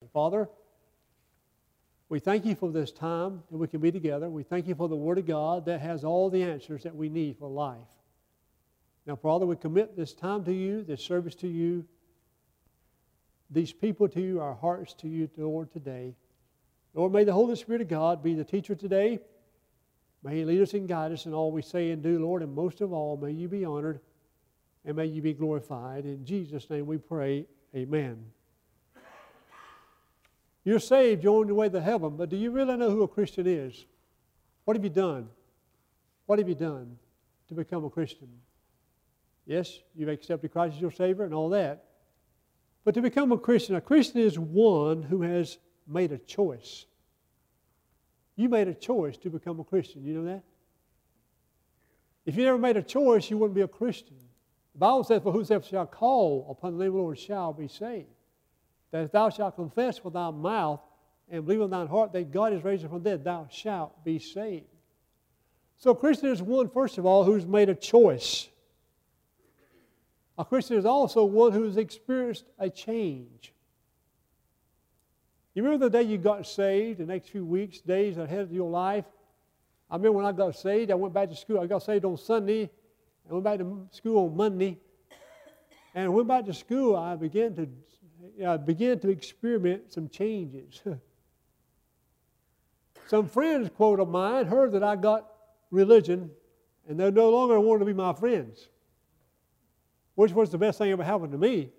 Father, we thank you for this time that we can be together. We thank you for the Word of God that has all the answers that we need for life. Now, Father, we commit this time to you, this service to you, these people to you, our hearts to you, Lord, today. Lord, may the Holy Spirit of God be the teacher today. May He lead us and guide us in all we say and do, Lord, and most of all, may you be honored and may you be glorified. In Jesus' name we pray, amen. You're saved, you're on your way to heaven, but do you really know who a Christian is? What have you done? What have you done to become a Christian? Yes, you've accepted Christ as your Savior and all that. But to become a Christian is one who has made a choice. You made a choice to become a Christian. You know that? If you never made a choice, you wouldn't be a Christian. The Bible says, for whosoever shall call upon the name of the Lord shall be saved. That if thou shalt confess with thy mouth and believe in thine heart that God is raised from the dead, thou shalt be saved. So a Christian is one, first of all, who's made a choice. A Christian is also one who's experienced a change. You remember the day you got saved, the next few weeks, days ahead of your life? I remember when I got saved, I went back to school. I got saved on Sunday. I went back to school on Monday. And I went back to school, I began to experiment some changes. Some friends, quote of mine, heard that I got religion, and they no longer wanted to be my friends, which was the best thing ever happened to me.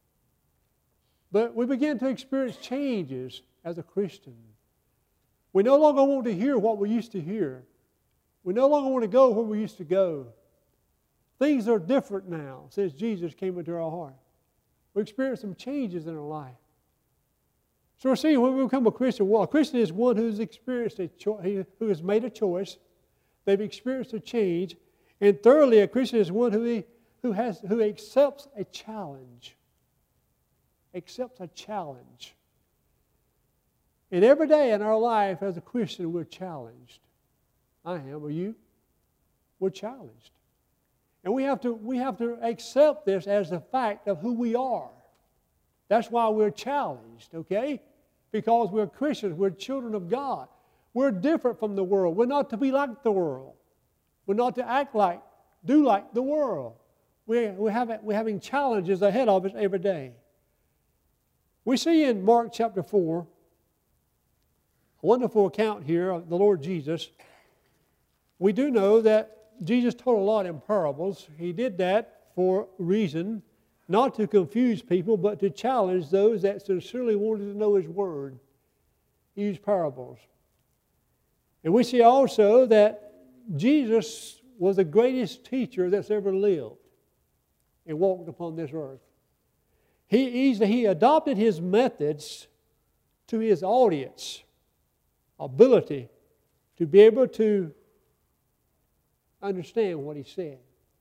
But we began to experience changes as a Christian. We no longer want to hear what we used to hear. We no longer want to go where we used to go. Things are different now since Jesus came into our heart. We experience some changes in our life. So we're seeing when we become a Christian, well, a Christian is one who's experienced who has made a choice. They've experienced a change. And thirdly, a Christian is one who accepts a challenge. Accepts a challenge. And every day in our life as a Christian, we're challenged. I am. Are you? We're challenged. And we have to accept this as the fact of who we are. That's why we're challenged, okay? Because we're Christians, we're children of God. We're different from the world. We're not to be like the world. We're not to do like the world. We're having challenges ahead of us every day. We see in Mark chapter 4, a wonderful account here of the Lord Jesus. We do know that Jesus told a lot in parables. He did that for a reason, not to confuse people, but to challenge those that sincerely wanted to know His Word. He used parables. And we see also that Jesus was the greatest teacher that's ever lived and walked upon this earth. He adopted His methods to His audience, ability to be able to understand what He said.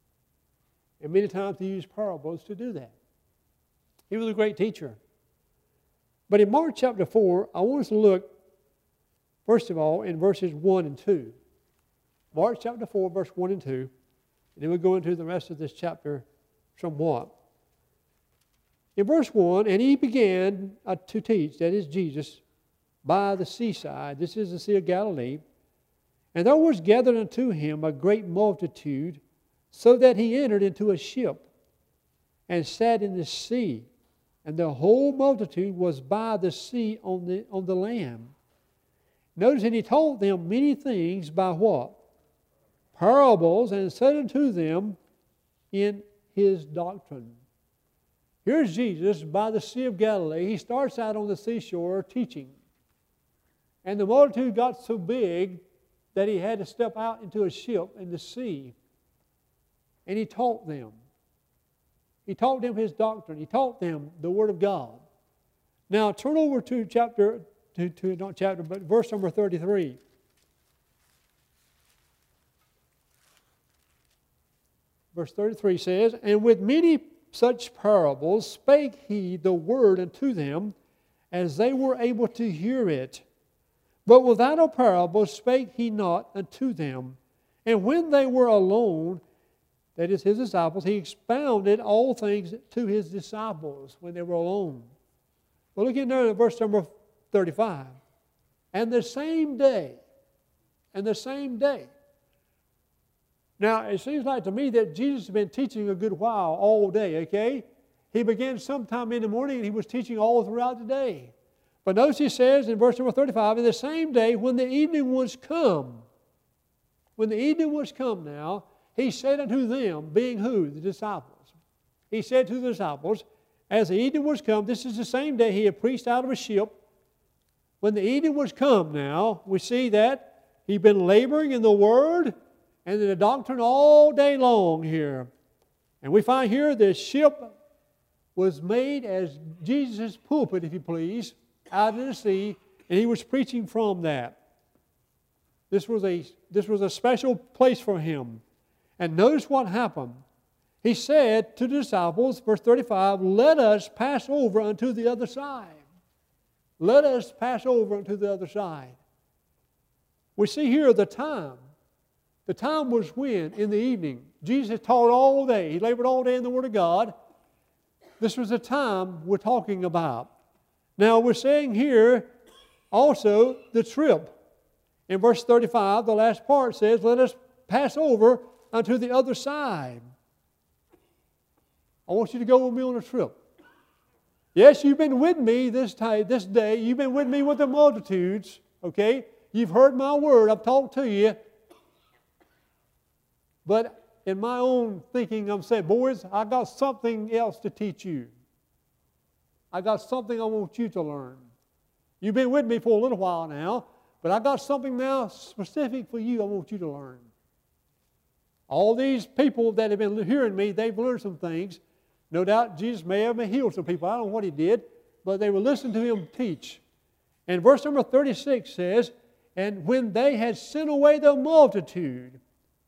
And many times He used parables to do that. He was a great teacher. But in Mark chapter 4, I want us to look, first of all, in verses 1 and 2. Mark chapter 4, verse 1 and 2. And then we'll go into the rest of this chapter somewhat. In verse 1, and He began to teach, that is Jesus, by the seaside. This is the Sea of Galilee. And there was gathered unto Him a great multitude, so that He entered into a ship and sat in the sea. And the whole multitude was by the sea on the land. Notice, and He told them many things by what? Parables, and said unto them in His doctrine. Here's Jesus by the Sea of Galilee. He starts out on the seashore teaching. And the multitude got so big that He had to step out into a ship in the sea. And He taught them. He taught them His doctrine. He taught them the Word of God. Now turn over to verse number 33. Verse 33 says, and with many such parables spake He the word unto them, as they were able to hear it. But without a parable spake He not unto them. And when they were alone, that is His disciples, He expounded all things to His disciples when they were alone. Well, look in there at verse number 35. And the same day. Now, it seems like to me that Jesus has been teaching a good while, all day, okay? He began sometime in the morning and he was teaching all throughout the day. But notice he says in verse number 35, in the same day when the evening was come, now, he said unto them, being who? The disciples. He said to the disciples, as the evening was come, this is the same day he had preached out of a ship. When the evening was come now, we see that he'd been laboring in the Word and in the doctrine all day long here. And we find here the ship was made as Jesus' pulpit, if you please, out in the sea, and he was preaching from that. This was a special place for him. And notice what happened. He said to the disciples, verse 35, let us pass over unto the other side. Let us pass over unto the other side. We see here the time. The time was when? In the evening. Jesus taught all day. He labored all day in the Word of God. This was the time we're talking about. Now we're saying here also the trip. In verse 35, the last part says, let us pass over unto the other side. I want you to go with me on a trip. Yes, you've been with me this day. You've been with me with the multitudes. Okay? You've heard my word. I've talked to you. But in my own thinking, I'm saying, boys, I got something else to teach you. I got something I want you to learn. You've been with me for a little while now, but I got something now specific for you I want you to learn. All these people that have been hearing me, they've learned some things. No doubt Jesus may have healed some people. I don't know what he did, but they were listening to him teach. And verse number 36 says, and when they had sent away the multitude,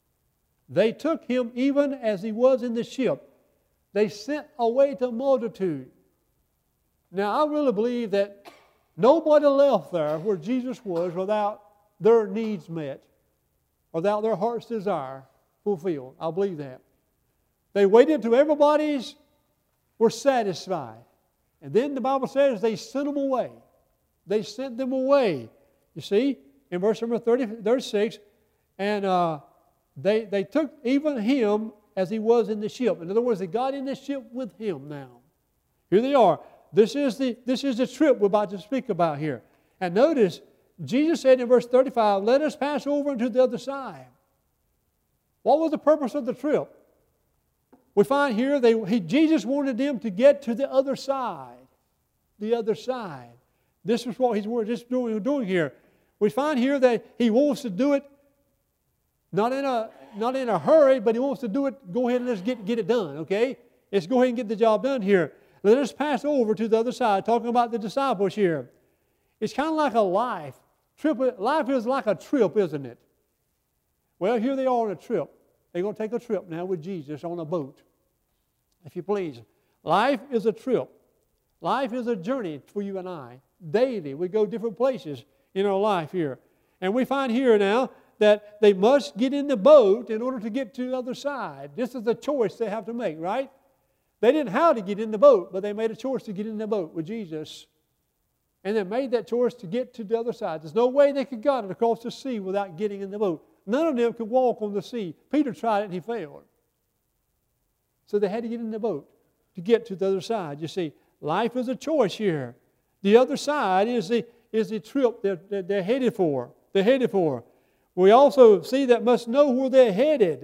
they took him even as he was in the ship. They sent away the multitude. Now, I really believe that nobody left there where Jesus was without their needs met, without their heart's desire fulfilled. I believe that. They waited until everybody's were satisfied. And then the Bible says they sent them away. They sent them away. You see, in verse number 36, and they took even him as he was in the ship. In other words, they got in the ship with him now. Here they are. This is the trip we're about to speak about here. And notice, Jesus said in verse 35, let us pass over into the other side. What was the purpose of the trip? We find here Jesus wanted them to get to the other side. The other side. This is what he's just doing here. We find here that he wants to do it not in a hurry, but he wants to do it, go ahead and let's get it done, okay? Let's go ahead and get the job done here. Let us pass over to the other side, talking about the disciples here. It's kind of like a life. Life is like a trip, isn't it? Well, here they are on a trip. They're going to take a trip now with Jesus on a boat, if you please. Life is a trip. Life is a journey for you and I. Daily, we go different places in our life here. And we find here now that they must get in the boat in order to get to the other side. This is a choice they have to make, right? They didn't have to get in the boat, but they made a choice to get in the boat with Jesus. And they made that choice to get to the other side. There's no way they could get across the sea without getting in the boat. None of them could walk on the sea. Peter tried it and he failed. So they had to get in the boat to get to the other side. You see, life is a choice here. The other side is the trip that they're headed for. They're headed for. We also see that must know where they're headed.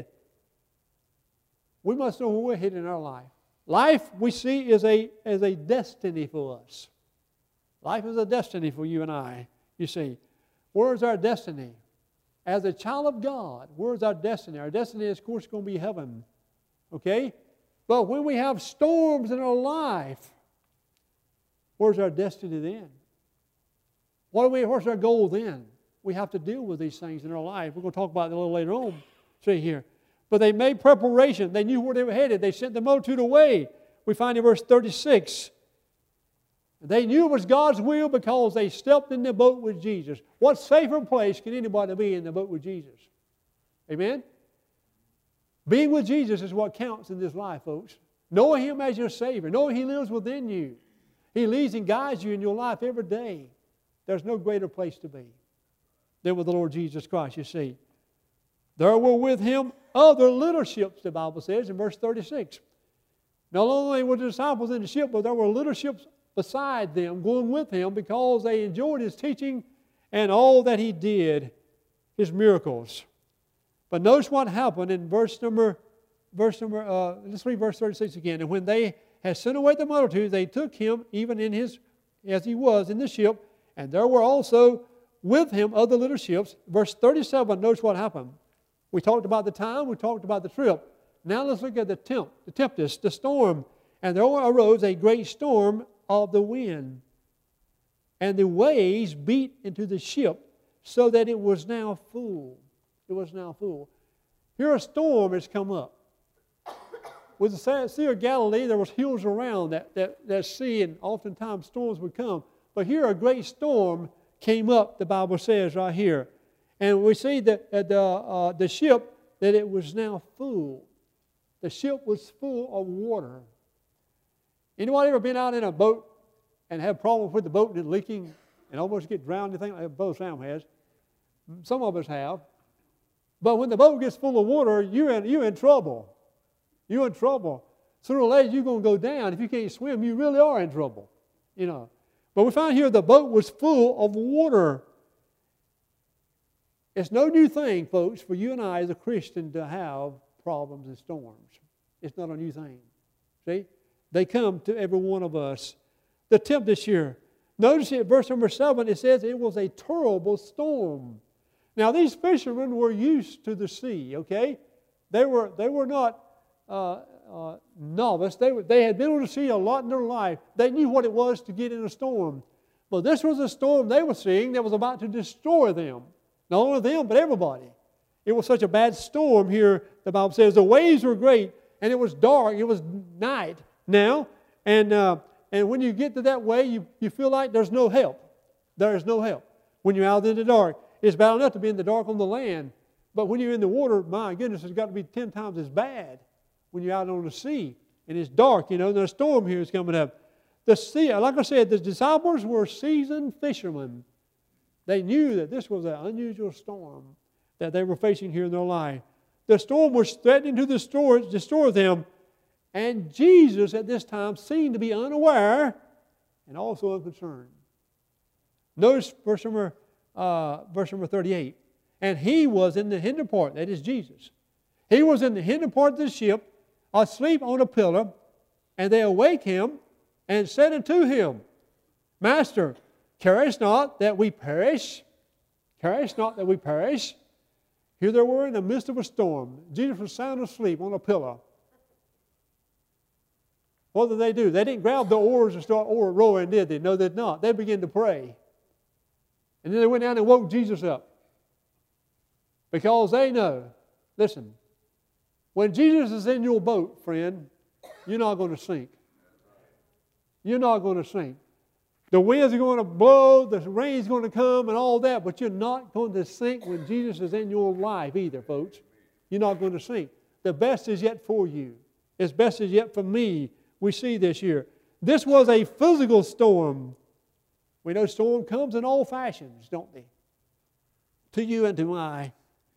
We must know where we're headed in our life. Life, we see, is a destiny for us. Life is a destiny for you and I, you see. Where's our destiny? As a child of God, where's our destiny? Our destiny is, of course, going to be heaven. Okay? But when we have storms in our life, where's our destiny then? What's our goal then? We have to deal with these things in our life. We're going to talk about it a little later on. See here. But they made preparation. They knew where they were headed. They sent the multitude away. We find in verse 36. They knew it was God's will because they stepped in the boat with Jesus. What safer place can anybody be in the boat with Jesus? Amen? Being with Jesus is what counts in this life, folks. Knowing Him as your Savior. Knowing He lives within you. He leads and guides you in your life every day. There's no greater place to be than with the Lord Jesus Christ, you see. There were with him other little ships, the Bible says in verse 36. Not only were the disciples in the ship, but there were little ships beside them going with him because they enjoyed his teaching and all that he did, his miracles. But notice what happened in let's read verse 36 again. And when they had sent away the multitude, they took him even as he was in the ship, and there were also with him other little ships. Verse 37, notice what happened. We talked about the time, we talked about the trip. Now let's look at the tempest, the storm. And there arose a great storm of the wind, and the waves beat into the ship, so that it was now full. It was now full. Here a storm has come up. With the Sea of Galilee, there was hills around that sea, and oftentimes storms would come. But here a great storm came up, the Bible says right here. And we see that the ship, that it was now full. The ship was full of water. Anybody ever been out in a boat and have problems with the boat and it leaking and almost get drowned? Anything like that? Brother Sam has. Some of us have. But when the boat gets full of water, you're in trouble. You're in trouble. Sooner or later, you're going to go down. If you can't swim, you really are in trouble. You know. But we find here the boat was full of water. It's no new thing, folks, for you and I as a Christian to have problems and storms. It's not a new thing. See? They come to every one of us. The tempest here. Notice in verse number 7, it says it was a terrible storm. Now, these fishermen were used to the sea, okay? They were not novice. They had been on the sea a lot in their life. They knew what it was to get in a storm. But this was a storm they were seeing that was about to destroy them. Not only them, but everybody. It was such a bad storm here, the Bible says. The waves were great, and it was dark. It was night now. And when you get to that way, you feel like there's no help. There is no help. When you're out in the dark, it's bad enough to be in the dark on the land. But when you're in the water, my goodness, it's got to be 10 times as bad when you're out on the sea. And it's dark, you know, and a storm here is coming up. The sea, like I said, the disciples were seasoned fishermen. They knew that this was an unusual storm that they were facing here in their life. The storm was threatening to destroy them. And Jesus at this time seemed to be unaware and also unconcerned. Notice verse number 38. And he was in the hinder part, that is Jesus. He was in the hinder part of the ship, asleep on a pillar, and they awake him and said unto him, Master, carest not that we perish? Carest not that we perish? Here they were in the midst of a storm. Jesus was sound asleep on a pillar. What did they do? They didn't grab the oars and start rowing, did they? No, they did not. They began to pray. And then they went down and woke Jesus up. Because they know, listen, when Jesus is in your boat, friend, you're not going to sink. You're not going to sink. The winds are going to blow, the rain's going to come and all that, but you're not going to sink when Jesus is in your life either, folks. You're not going to sink. The best is yet for you. It's best is yet for me. We see this here. This was a physical storm. We know storm comes in all fashions, don't they? To you and to I.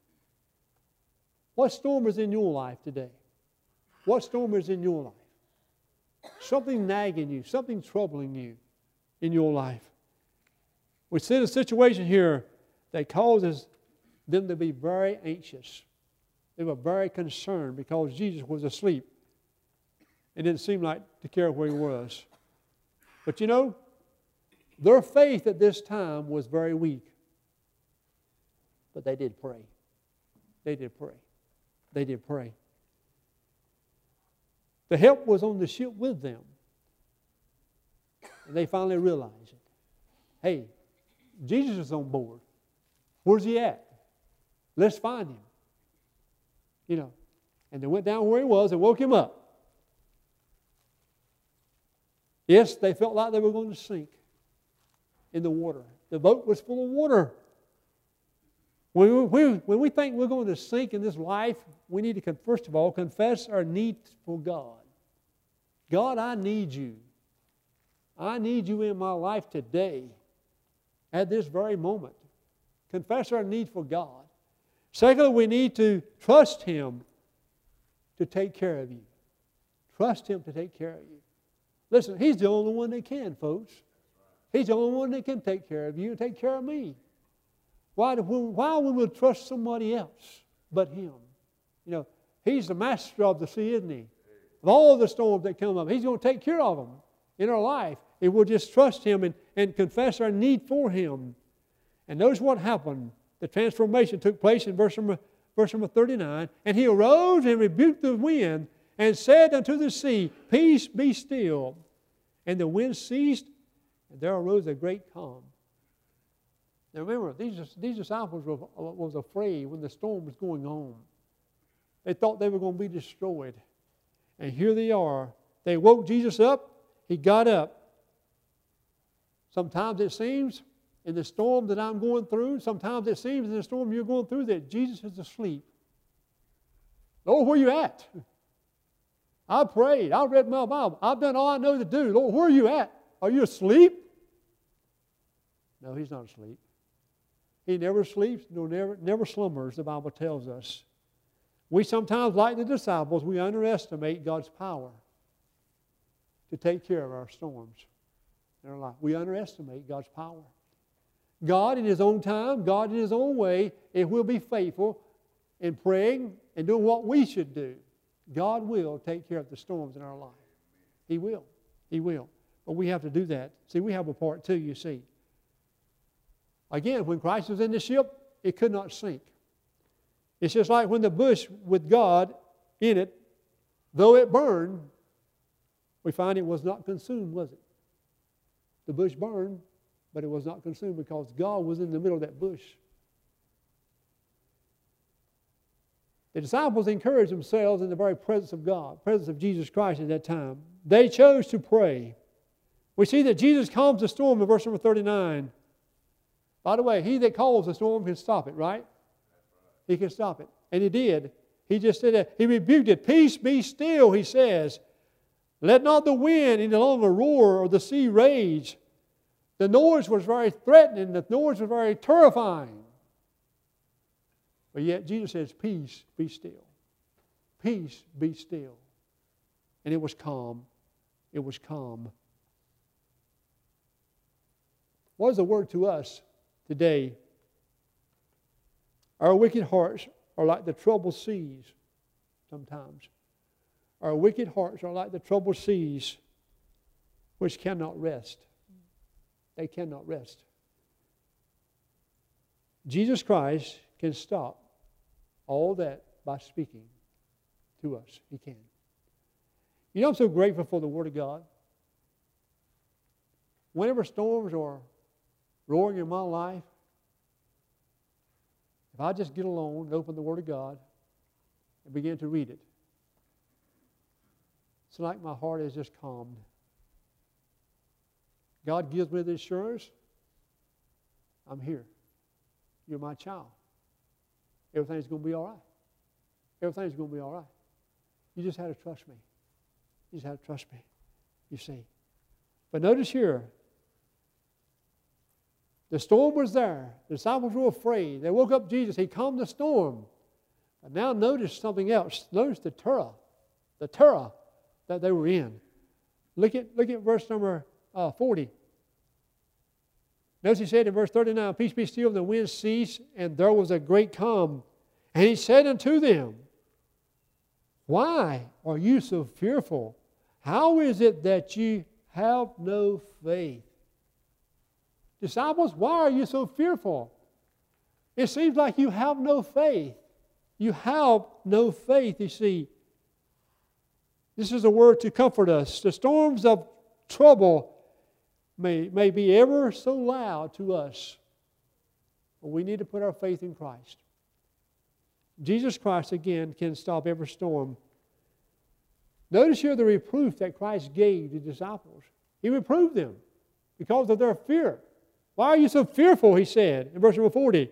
What storm is in your life today? What storm is in your life? Something nagging you, something troubling you in your life. We see a situation here that causes them to be very anxious. They were very concerned because Jesus was asleep. It didn't seem like to care where he was. But you know, their faith at this time was very weak. But they did pray. They did pray. They did pray. The help was on the ship with them. And they finally realized it. Hey, Jesus is on board. Where's he at? Let's find him. You know, and they went down where he was and woke him up. Yes, they felt like they were going to sink in the water. The boat was full of water. When we think we're going to sink in this life, we need to, first of all, confess our need for God. God, I need you. I need you in my life today, at this very moment. Confess our need for God. Secondly, we need to trust Him to take care of you. Trust Him to take care of you. Listen, He's the only one that can, folks. He's the only one that can take care of you and take care of me. Why would we trust somebody else but Him? You know, He's the master of the sea, isn't He? Of all the storms that come up, He's going to take care of them in our life if we'll just trust Him and confess our need for Him. And notice what happened. The transformation took place in verse number 39. And He arose and rebuked the wind and said unto the sea, Peace, be still. And the wind ceased, and there arose a great calm. Now remember, these disciples was afraid when the storm was going on. They thought they were going to be destroyed. And here they are. They woke Jesus up. He got up. Sometimes it seems in the storm that I'm going through, sometimes it seems in the storm you're going through that Jesus is asleep. Lord, where are you at? I prayed. I read my Bible. I've done all I know to do. Lord, where are you at? Are you asleep? No, He's not asleep. He never sleeps nor never slumbers, the Bible tells us. We sometimes, like the disciples, we underestimate God's power to take care of our storms in our life. We underestimate God's power. God in His own time, God in His own way, if we'll be faithful in praying and doing what we should do, God will take care of the storms in our life. He will. He will. But we have to do that. See, we have a part too, you see. Again, when Christ was in the ship, it could not sink. It's just like when the bush with God in it, though it burned, we find it was not consumed, was it? The bush burned, but it was not consumed because God was in the middle of that bush. The disciples encouraged themselves in the very presence of God, presence of Jesus Christ at that time. They chose to pray. We see that Jesus calms the storm in verse number 39. By the way, He that calls the storm can stop it, right? He can stop it. And He did. He just did that. He rebuked it. Peace, be still, He says. Let not the wind any longer roar or the sea rage. The noise was very threatening. The noise was very terrifying. But yet Jesus says, peace, be still. Peace, be still. And it was calm. It was calm. What is the word to us today? Our wicked hearts are like the troubled seas sometimes. Our wicked hearts are like the troubled seas which cannot rest. They cannot rest. Jesus Christ can stop all that by speaking to us. He can. You know, I'm so grateful for the Word of God. Whenever storms are roaring in my life, if I just get alone and open the Word of God and begin to read it, it's like my heart is just calmed. God gives me the assurance, I'm here. You're my child. Everything's going to be all right. Everything's going to be all right. You just have to trust me. You just have to trust me, you see. But notice here, the storm was there. The disciples were afraid. They woke up Jesus. He calmed the storm. But now notice something else. Notice the terror that they were in. Look at verse number 40. Notice He said in verse 39, Peace be still, and the wind ceased, and there was a great calm. And He said unto them, Why are you so fearful? How is it that ye have no faith? Disciples, why are you so fearful? It seems like you have no faith. You have no faith, you see. This is a word to comfort us. The storms of trouble may be ever so loud to us, but we need to put our faith in Christ. Jesus Christ, again, can stop every storm. Notice here the reproof that Christ gave the disciples. He reproved them because of their fear. Why are you so fearful, He said in verse number 40.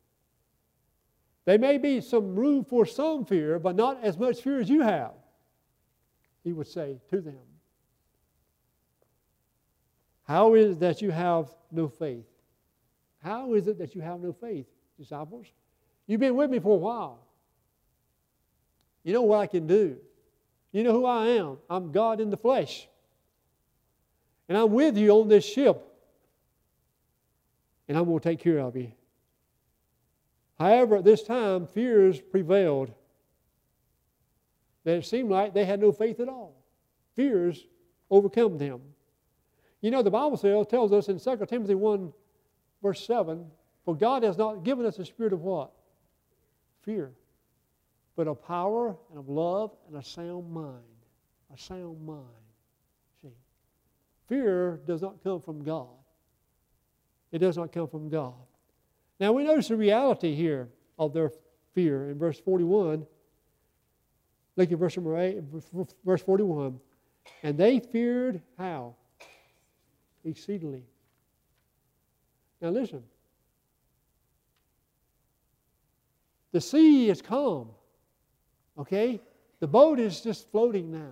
There may be some room for some fear, but not as much fear as you have, He would say to them. How is it that you have no faith? How is it that you have no faith, disciples? You've been with me for a while. You know what I can do. You know who I am. I'm God in the flesh. And I'm with you on this ship. And I'm going to take care of you. However, at this time, fears prevailed. That it seemed like they had no faith at all. Fears overcome them. You know, the Bible tells us in 2 Timothy 1, verse 7, for God has not given us a spirit of what? Fear. But of power and of love and a sound mind. A sound mind. See? Fear does not come from God. It does not come from God. Now we notice the reality here of their fear in verse 41. Look at verse number 8, verse 41. And they feared how? Exceedingly. Now listen. The sea is calm. Okay? The boat is just floating now.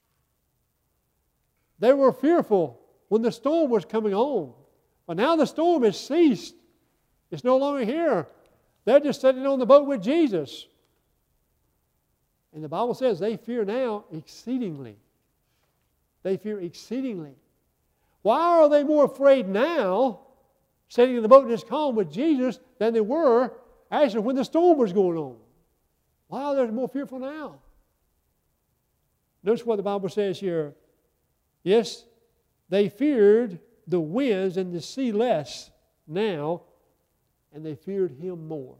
They were fearful when the storm was coming on. But now the storm has ceased. It's no longer here. They're just sitting on the boat with Jesus. And the Bible says they fear now exceedingly. They fear exceedingly. Why are they more afraid now, sitting in the boat in this calm with Jesus, than they were actually when the storm was going on? Why are they more fearful now? Notice what the Bible says here. Yes, they feared the winds and the sea less now, and they feared Him more.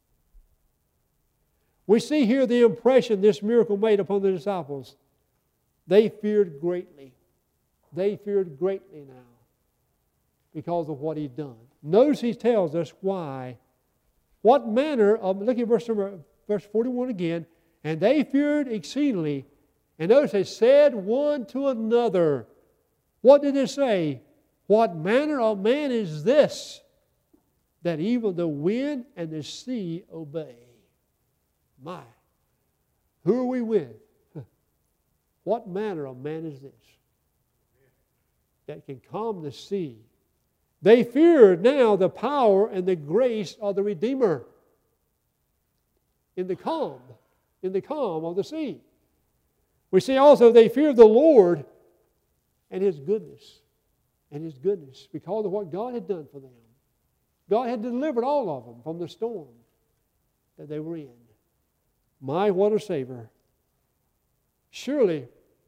We see here the impression this miracle made upon the disciples. They feared greatly. They feared greatly now because of what He'd done. Notice He tells us why. What manner of, look at verse 41 again, and they feared exceedingly. And notice they said one to another. What did they say? What manner of man is this, that even the wind and the sea obey? My, who are we with? What manner of man is this that can calm the sea? They feared now the power and the grace of the Redeemer in the calm of the sea. We see also they feared the Lord and His goodness. And His goodness because of what God had done for them. God had delivered all of them from the storm that they were in. My, what a Savior. Surely,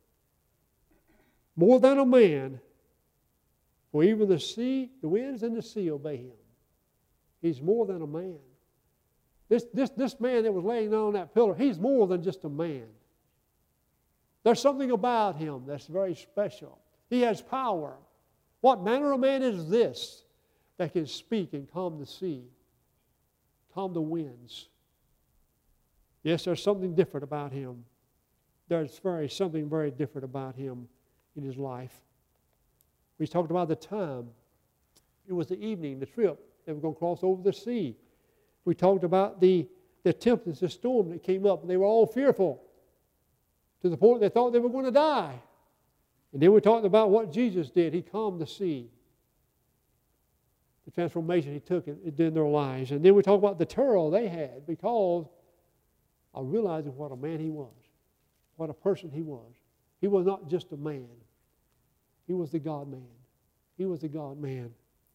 more than a man, for even the sea, the winds and the sea obey Him. He's more than a man. This man that was laying down on that pillar, he's more than just a man. There's something about Him that's very special. He has power. What manner of man is this that can speak and calm the sea, calm the winds? Yes, there's something different about Him. There's something very different about Him in His life. We talked about the time. It was the evening, the trip. They were going to cross over the sea. We talked about the tempest, the storm that came up, and they were all fearful to the point they thought they were going to die. And then we talked about what Jesus did. He calmed the sea. The transformation He took in their lives. And then we talked about the terror they had because of realizing what a man He was, what a person He was. He was not just a man. He was the God-man. He was the God-man.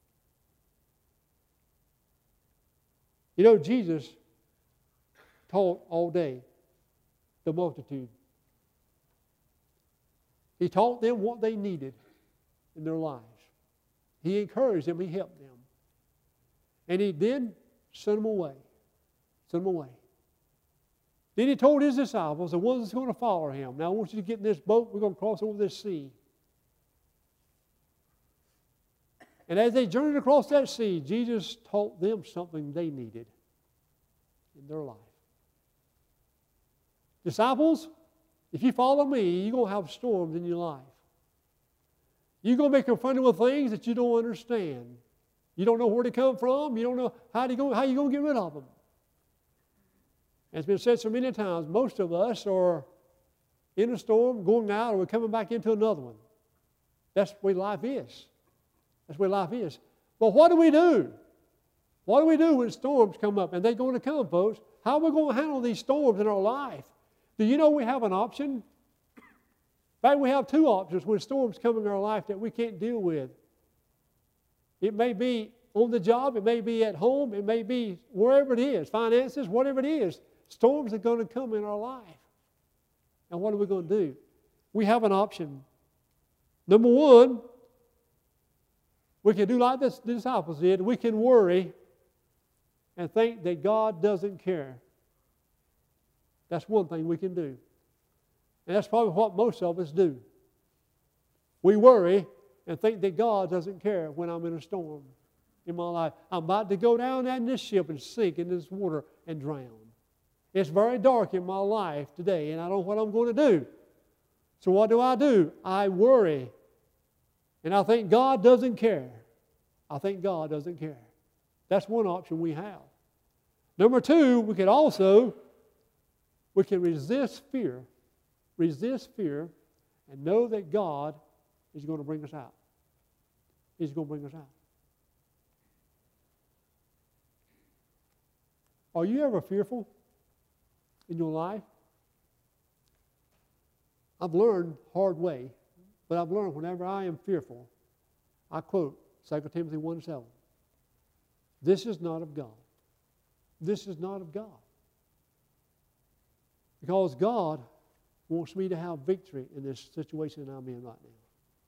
You know, Jesus taught all day the multitude. He taught them what they needed in their lives. He encouraged them. He helped them. And He then sent them away. Sent them away. Then He told His disciples, the ones that's going to follow Him, now I want you to get in this boat. We're going to cross over this sea. And as they journeyed across that sea, Jesus taught them something they needed in their life. Disciples, if you follow me, you're going to have storms in your life. You're going to be confronted with things that you don't understand. You don't know where they come from. You don't know how you're going to get rid of them. As has been said so many times, most of us are in a storm, going out, or we're coming back into another one. That's the way life is. That's where life is. But what do we do? What do we do when storms come up? And they're going to come, folks. How are we going to handle these storms in our life? Do you know we have an option? In fact, we have two options when storms come in our life that we can't deal with. It may be on the job, it may be at home, it may be wherever it is, finances, whatever it is. Storms are going to come in our life. And what are we going to do? We have an option. Number one, we can do like the disciples did. We can worry and think that God doesn't care. That's one thing we can do. And that's probably what most of us do. We worry and think that God doesn't care when I'm in a storm in my life. I'm about to go down in this ship and sink in this water and drown. It's very dark in my life today, and I don't know what I'm going to do. So what do? I worry. And I think God doesn't care. I think God doesn't care. That's one option we have. Number two, we can resist fear. Resist fear and know that God is going to bring us out. He's going to bring us out. Are you ever fearful in your life? I've learned hard way, but I've learned whenever I am fearful, I quote 2 Timothy 1:7. This is not of God. This is not of God. Because God wants me to have victory in this situation I'm in right now.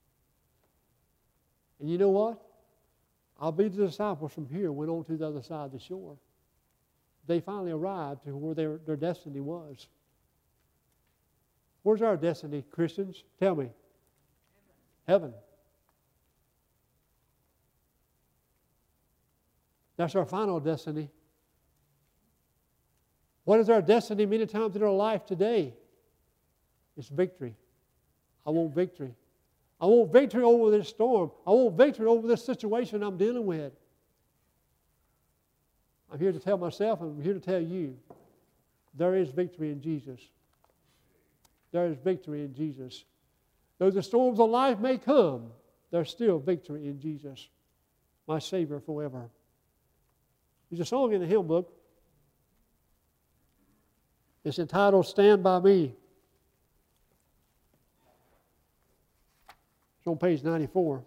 And you know what? I'll be the disciples from here went on to the other side of the shore. They finally arrived to where their destiny was. Where's our destiny, Christians? Tell me. Heaven. That's our final destiny. What is our destiny many times in our life today? It's victory. I want victory. I want victory over this storm. I want victory over this situation I'm dealing with. I'm here to tell myself and I'm here to tell you, there is victory in Jesus. There is victory in Jesus. Though the storms of life may come, there's still victory in Jesus, my Savior forever. There's a song in the hymn book. It's entitled, Stand By Me. It's on page 94.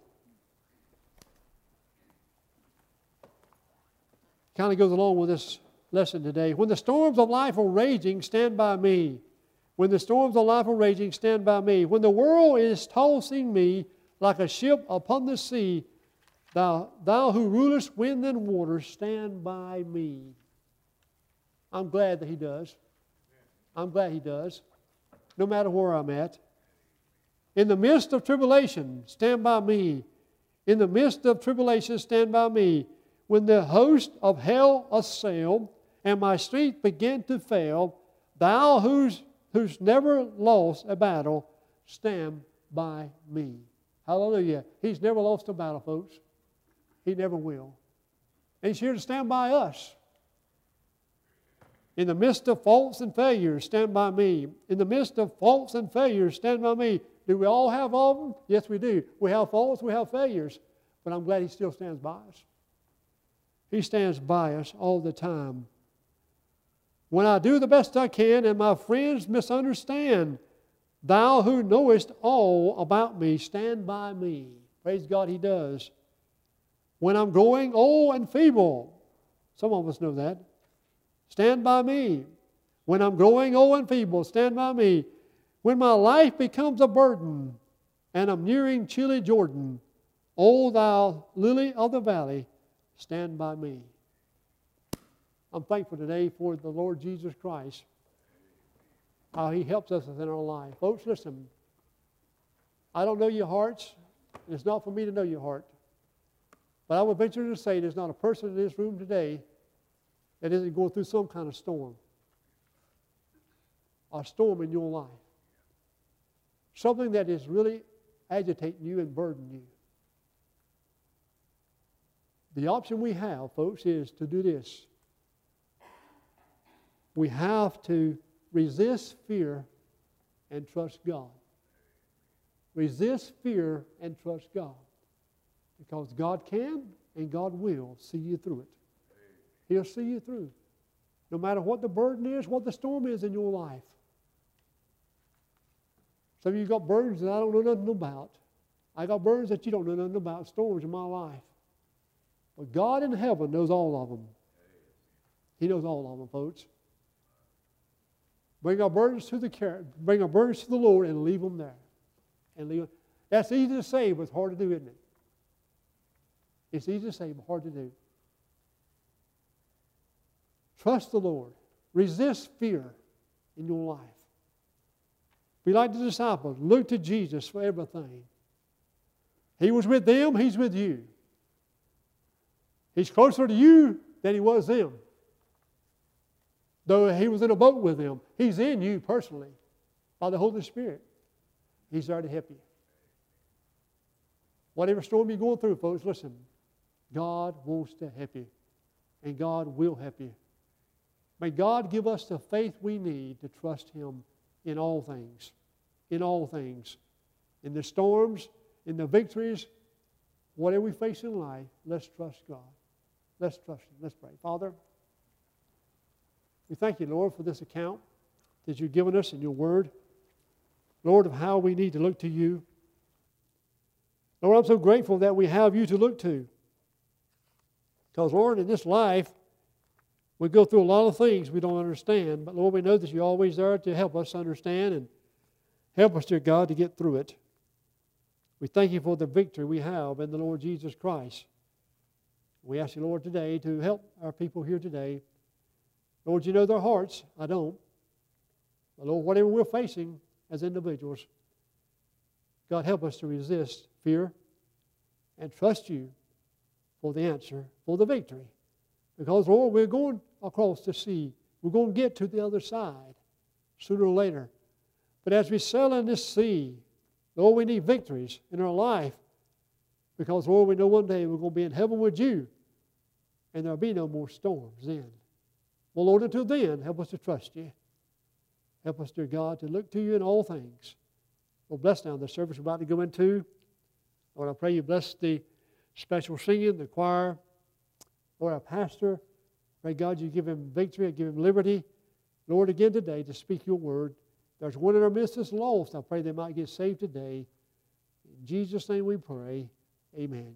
Kind of goes along with this lesson today. When the storms of life are raging, stand by me. When the storms of life are raging, stand by me. When the world is tossing me like a ship upon the sea, thou who rulest wind and water, stand by me. I'm glad that He does. I'm glad He does, no matter where I'm at. In the midst of tribulation, stand by me. In the midst of tribulation, stand by me. When the host of hell assail, and my strength begin to fail, thou who's never lost a battle, stand by me. Hallelujah. He's never lost a battle, folks. He never will. And He's here to stand by us. In the midst of faults and failures, stand by me. In the midst of faults and failures, stand by me. Do we all have all of them? Yes, we do. We have faults, we have failures. But I'm glad He still stands by us. He stands by us all the time. When I do the best I can and my friends misunderstand, thou who knowest all about me, stand by me. Praise God, He does. When I'm growing old and feeble, some of us know that, stand by me. When I'm growing old and feeble, stand by me. When my life becomes a burden and I'm nearing chilly Jordan, O thou lily of the valley, stand by me. I'm thankful today for the Lord Jesus Christ, how He helps us in our life. Folks, listen, I don't know your hearts. It's not for me to know your heart. But I would venture to say there's not a person in this room today that isn't going through some kind of storm. A storm in your life. Something that is really agitating you and burdening you. The option we have, folks, is to do this. We have to resist fear and trust God. Resist fear and trust God. Because God can and God will see you through it. He'll see you through. No matter what the burden is, what the storm is in your life. Some of you got burdens that I don't know nothing about. I got burdens that you don't know nothing about, storms in my life. But God in heaven knows all of them. He knows all of them, folks. Bring our burdens to the Lord and leave them there. And leave them. That's easy to say, but it's hard to do, isn't it? It's easy to say, but hard to do. Trust the Lord. Resist fear in your life. Be like the disciples. Look to Jesus for everything. He was with them, He's with you. He's closer to you than He was them. Though He was in a boat with them, He's in you personally by the Holy Spirit. He's there to help you. Whatever storm you're going through, folks, listen. God wants to help you. And God will help you. May God give us the faith we need to trust Him in all things. In all things. In the storms, in the victories, whatever we face in life, let's trust God. Let's trust Him. Let's pray. Father, we thank You, Lord, for this account that You've given us in Your Word. Lord, of how we need to look to You. Lord, I'm so grateful that we have You to look to. Because, Lord, in this life, we go through a lot of things we don't understand. But, Lord, we know that You're always there to help us understand and help us, dear God, to get through it. We thank You for the victory we have in the Lord Jesus Christ. We ask You, Lord, today to help our people here today. Lord, You know their hearts. I don't. But, Lord, whatever we're facing as individuals, God, help us to resist fear and trust You for the answer, for the victory. Because, Lord, we're going across the sea. We're going to get to the other side sooner or later. But as we sail in this sea, Lord, we need victories in our life. Because, Lord, we know one day we're going to be in heaven with You. And there'll be no more storms then. Well, Lord, until then, help us to trust You. Help us, dear God, to look to You in all things. Well, bless now the service we're about to go into. Lord, I pray You bless the special singing, the choir. Lord, our pastor, pray God You give him victory, give him liberty. Lord, again today to speak Your word. There's one in our midst that's lost. I pray they might get saved today. In Jesus' name we pray. Amen.